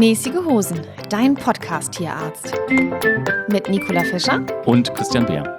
Mäßige Hosen, dein Podcast-Tierarzt. Mit Nicola Fischer und Christian Beer.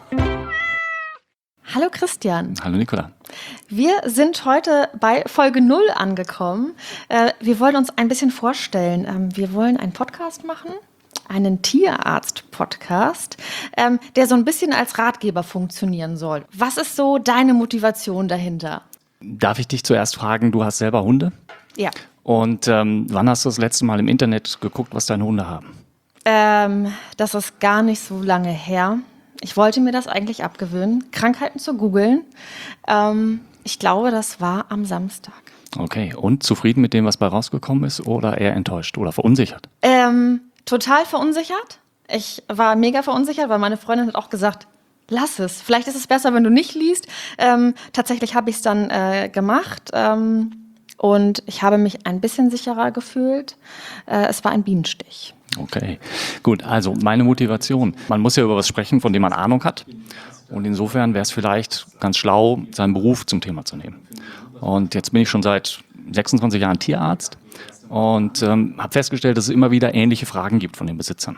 Hallo Christian. Hallo Nicola. Wir sind heute bei Folge 0 angekommen. Wir wollen uns ein bisschen vorstellen. Wir wollen einen Podcast machen, einen Tierarzt-Podcast, der so ein bisschen als Ratgeber funktionieren soll. Was ist so deine Motivation dahinter? Darf ich dich zuerst fragen, du hast selber Hunde? Ja. Und wann hast du das letzte Mal im Internet geguckt, was deine Hunde haben? Das ist gar nicht so lange her. Ich wollte mir das eigentlich abgewöhnen, Krankheiten zu googeln. Ich glaube, das war am Samstag. Okay, und zufrieden mit dem, was bei rausgekommen ist oder eher enttäuscht oder verunsichert? Total verunsichert. Ich war mega verunsichert, weil meine Freundin hat auch gesagt, lass es. Vielleicht ist es besser, wenn du nicht liest. Tatsächlich habe ich es dann gemacht und ich habe mich ein bisschen sicherer gefühlt. Es war ein Bienenstich. Okay, gut. Also meine Motivation. Man muss ja über was sprechen, von dem man Ahnung hat. Und insofern wäre es vielleicht ganz schlau, seinen Beruf zum Thema zu nehmen. Und jetzt bin ich schon seit 26 Jahren Tierarzt und habe festgestellt, dass es immer wieder ähnliche Fragen gibt von den Besitzern.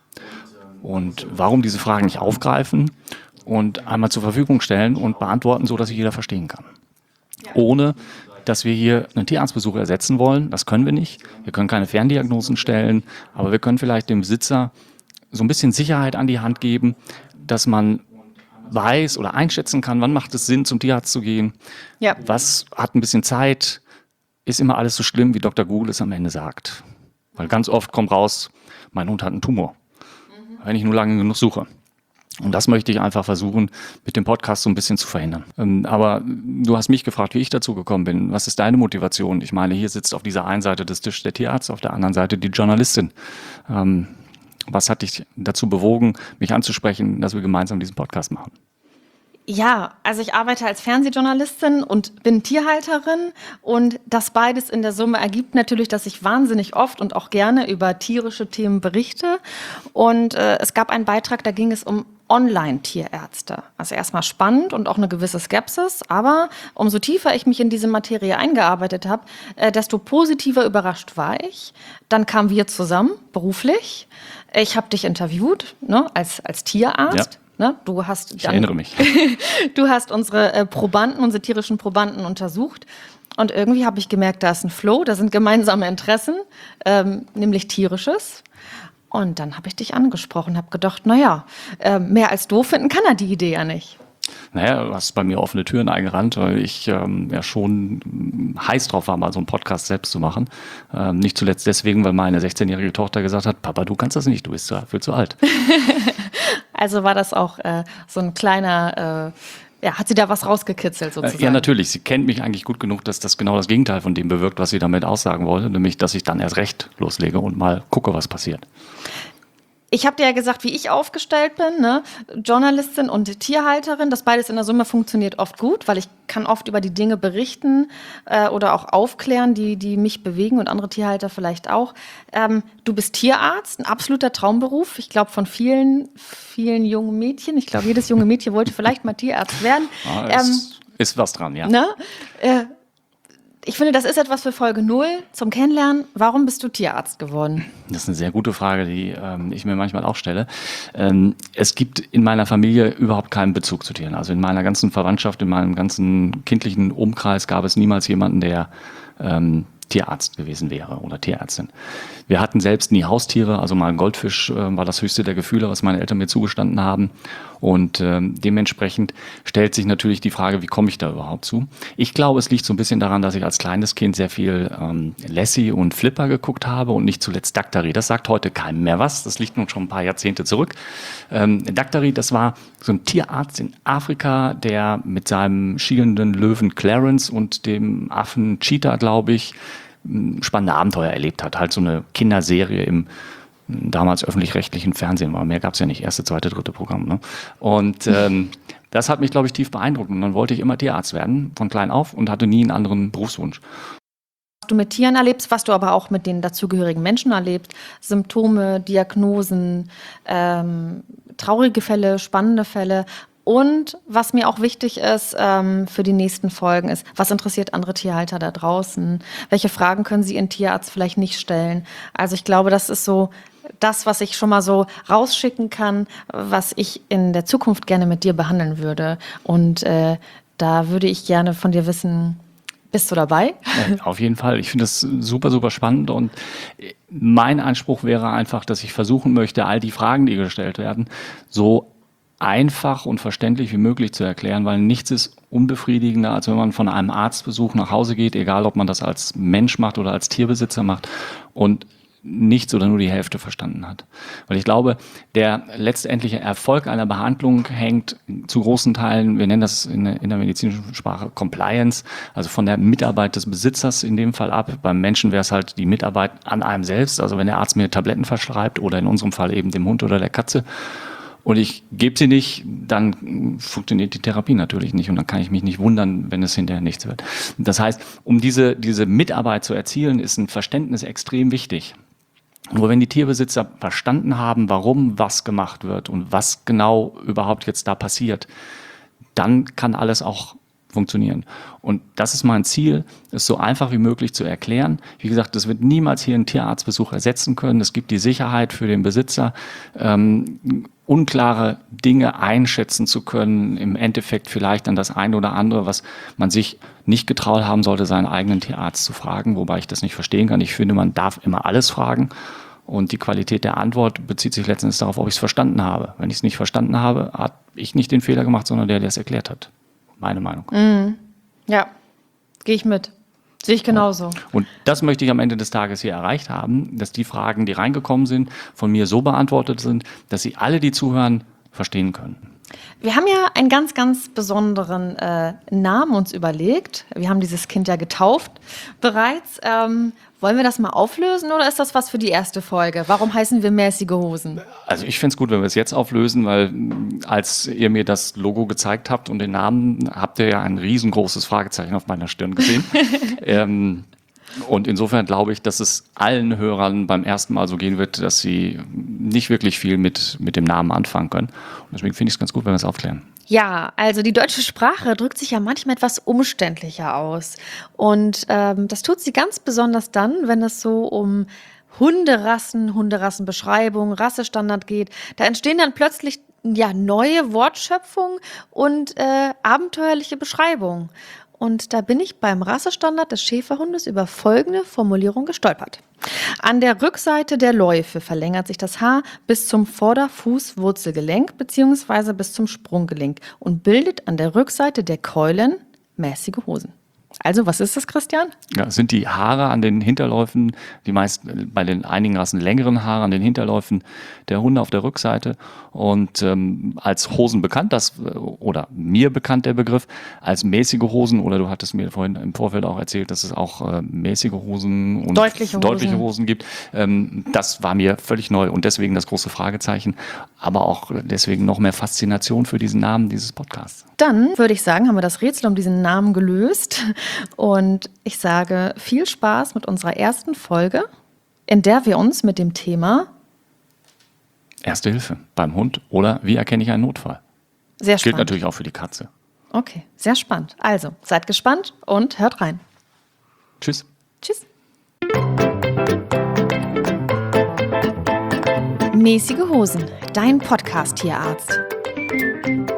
Und warum diese Fragen nicht aufgreifen und einmal zur Verfügung stellen und beantworten, so dass sie jeder verstehen kann. Ohne dass wir hier einen Tierarztbesuch ersetzen wollen. Das können wir nicht. Wir können keine Ferndiagnosen stellen, aber wir können vielleicht dem Besitzer so ein bisschen Sicherheit an die Hand geben, dass man weiß oder einschätzen kann, wann macht es Sinn, zum Tierarzt zu gehen, Ja. was hat ein bisschen Zeit, ist immer alles so schlimm, wie Dr. Google es am Ende sagt. Weil ganz oft kommt raus, mein Hund hat einen Tumor, wenn ich nur lange genug suche. Und das möchte ich einfach versuchen, mit dem Podcast so ein bisschen zu verhindern. Aber du hast mich gefragt, wie ich dazu gekommen bin. Was ist deine Motivation? Ich meine, hier sitzt auf dieser einen Seite des Tisches der Tierarzt, auf der anderen Seite die Journalistin. Was hat dich dazu bewogen, mich anzusprechen, dass wir gemeinsam diesen Podcast machen? Ja, also ich arbeite als Fernsehjournalistin und bin Tierhalterin und das beides in der Summe ergibt natürlich, dass ich wahnsinnig oft und auch gerne über tierische Themen berichte. Und es gab einen Beitrag, da ging es um Online-Tierärzte. Also erstmal spannend und auch eine gewisse Skepsis, aber umso tiefer ich mich in diese Materie eingearbeitet habe, desto positiver überrascht war ich. Dann kamen wir zusammen, beruflich. Ich habe dich interviewt, ne, als Tierarzt. Ja. Ne, ich erinnere mich. Du hast unsere tierischen Probanden untersucht. Und irgendwie habe ich gemerkt, da ist ein Flow, da sind gemeinsame Interessen, nämlich tierisches. Und dann habe ich dich angesprochen, habe gedacht, naja, mehr als doof finden kann er die Idee ja nicht. Naja, du hast bei mir offene Türen eingerannt, weil ich ja schon heiß drauf war, mal so einen Podcast selbst zu machen. Nicht zuletzt deswegen, weil meine 16-jährige Tochter gesagt hat, Papa, du kannst das nicht, du bist dafür zu alt. Also war das auch so ein kleiner, hat sie da was rausgekitzelt sozusagen? Ja, natürlich. Sie kennt mich eigentlich gut genug, dass das genau das Gegenteil von dem bewirkt, was sie damit aussagen wollte, nämlich, dass ich dann erst recht loslege und mal gucke, was passiert. Ich habe dir ja gesagt, wie ich aufgestellt bin, ne? Journalistin und Tierhalterin. Das beides in der Summe funktioniert oft gut, weil ich kann oft über die Dinge berichten oder auch aufklären, die mich bewegen und andere Tierhalter vielleicht auch. Du bist Tierarzt, ein absoluter Traumberuf. Ich glaube von vielen, vielen jungen Mädchen. Ich glaube, jedes junge Mädchen wollte vielleicht mal Tierarzt werden. Ist was dran, ja. Ne? Ich finde, das ist etwas für Folge 0 zum Kennenlernen. Warum bist du Tierarzt geworden? Das ist eine sehr gute Frage, die ich mir manchmal auch stelle. Es gibt in meiner Familie überhaupt keinen Bezug zu Tieren. Also in meiner ganzen Verwandtschaft, in meinem ganzen kindlichen Umkreis gab es niemals jemanden, der Tierarzt gewesen wäre oder Tierärztin. Wir hatten selbst nie Haustiere, also mal ein Goldfisch war das höchste der Gefühle, was meine Eltern mir zugestanden haben. Und dementsprechend stellt sich natürlich die Frage, wie komme ich da überhaupt zu? Ich glaube, es liegt so ein bisschen daran, dass ich als kleines Kind sehr viel Lassie und Flipper geguckt habe und nicht zuletzt Daktari. Das sagt heute keinem mehr was, das liegt nun schon ein paar Jahrzehnte zurück. Daktari, das war so ein Tierarzt in Afrika, der mit seinem schielenden Löwen Clarence und dem Affen Cheetah, glaube ich, spannende Abenteuer erlebt hat. Halt so eine Kinderserie im damals öffentlich-rechtlichen Fernsehen war. Mehr gab es ja nicht. Erste, zweite, dritte Programm. Ne? Und das hat mich, glaube ich, tief beeindruckt. Und dann wollte ich immer Tierarzt werden, von klein auf, und hatte nie einen anderen Berufswunsch. Was du mit Tieren erlebst, was du aber auch mit den dazugehörigen Menschen erlebst, Symptome, Diagnosen, traurige Fälle, spannende Fälle. Und was mir auch wichtig ist für die nächsten Folgen ist, was interessiert andere Tierhalter da draußen? Welche Fragen können sie ihren Tierarzt vielleicht nicht stellen? Also ich glaube, das ist so das, was ich schon mal so rausschicken kann, was ich in der Zukunft gerne mit dir behandeln würde. Und da würde ich gerne von dir wissen, bist du dabei? Ja, auf jeden Fall. Ich finde das super, super spannend und mein Anspruch wäre einfach, dass ich versuchen möchte, all die Fragen, die gestellt werden, so einfach und verständlich wie möglich zu erklären, weil nichts ist unbefriedigender, als wenn man von einem Arztbesuch nach Hause geht, egal ob man das als Mensch macht oder als Tierbesitzer macht und nichts oder nur die Hälfte verstanden hat. Weil ich glaube, der letztendliche Erfolg einer Behandlung hängt zu großen Teilen, wir nennen das in der medizinischen Sprache Compliance, also von der Mitarbeit des Besitzers in dem Fall ab. Beim Menschen wäre es halt die Mitarbeit an einem selbst, also wenn der Arzt mir Tabletten verschreibt oder in unserem Fall eben dem Hund oder der Katze und ich gebe sie nicht, dann funktioniert die Therapie natürlich nicht und dann kann ich mich nicht wundern, wenn es hinterher nichts wird. Das heißt, um diese Mitarbeit zu erzielen, ist ein Verständnis extrem wichtig. Nur wenn die Tierbesitzer verstanden haben, warum was gemacht wird und was genau überhaupt jetzt da passiert, dann kann alles auch funktionieren. Und das ist mein Ziel, es so einfach wie möglich zu erklären. Wie gesagt, das wird niemals hier einen Tierarztbesuch ersetzen können. Es gibt die Sicherheit für den Besitzer, unklare Dinge einschätzen zu können, im Endeffekt vielleicht dann das eine oder andere, was man sich nicht getraut haben sollte, seinen eigenen Tierarzt zu fragen, wobei ich das nicht verstehen kann. Ich finde, man darf immer alles fragen und die Qualität der Antwort bezieht sich letztendlich darauf, ob ich es verstanden habe. Wenn ich es nicht verstanden habe, habe ich nicht den Fehler gemacht, sondern der es erklärt hat. Meine Meinung. Ja, gehe ich mit. Sehe ich genauso. Und das möchte ich am Ende des Tages hier erreicht haben, dass die Fragen, die reingekommen sind, von mir so beantwortet sind, dass sie alle, die zuhören, verstehen können. Wir haben ja einen ganz, ganz besonderen Namen uns überlegt. Wir haben dieses Kind ja getauft bereits. Wollen wir das mal auflösen oder ist das was für die erste Folge? Warum heißen wir mäßige Hosen? Also ich fände es gut, wenn wir es jetzt auflösen, weil als ihr mir das Logo gezeigt habt und den Namen, habt ihr ja ein riesengroßes Fragezeichen auf meiner Stirn gesehen. Und insofern glaube ich, dass es allen Hörern beim ersten Mal so gehen wird, dass sie nicht wirklich viel mit dem Namen anfangen können. Und deswegen finde ich es ganz gut, wenn wir es aufklären. Ja, also die deutsche Sprache drückt sich ja manchmal etwas umständlicher aus. Und das tut sie ganz besonders dann, wenn es so um Hunderassenbeschreibung, Rassestandard geht. Da entstehen dann plötzlich neue Wortschöpfungen und abenteuerliche Beschreibungen. Und da bin ich beim Rassestandard des Schäferhundes über folgende Formulierung gestolpert. An der Rückseite der Läufe verlängert sich das Haar bis zum Vorderfußwurzelgelenk bzw. bis zum Sprunggelenk und bildet an der Rückseite der Keulen mäßige Hosen. Also, was ist das, Christian? Ja, es sind die Haare an den Hinterläufen, die meist bei den einigen Rassen längeren Haare an den Hinterläufen der Hunde auf der Rückseite. Und als Hosen bekannt, oder mir bekannt der Begriff, als mäßige Hosen, oder du hattest mir vorhin im Vorfeld auch erzählt, dass es auch mäßige Hosen und deutliche Hosen gibt. Das war mir völlig neu und deswegen das große Fragezeichen, aber auch deswegen noch mehr Faszination für diesen Namen dieses Podcasts. Dann würde ich sagen, haben wir das Rätsel um diesen Namen gelöst. Und ich sage viel Spaß mit unserer ersten Folge, in der wir uns mit dem Thema Erste Hilfe beim Hund oder wie erkenne ich einen Notfall? Sehr spannend. Gilt natürlich auch für die Katze. Okay, sehr spannend. Also, seid gespannt und hört rein. Tschüss. Tschüss. Mäßige Hosen, dein Podcast-Tierarzt.